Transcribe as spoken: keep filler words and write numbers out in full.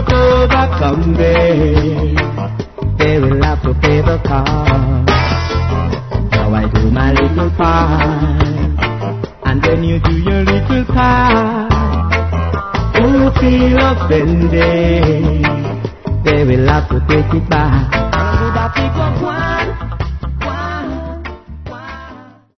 October come there, they will have to pay the cost. Now I do my little part, and then you do your little part. Who feel offended, they will have to take it back.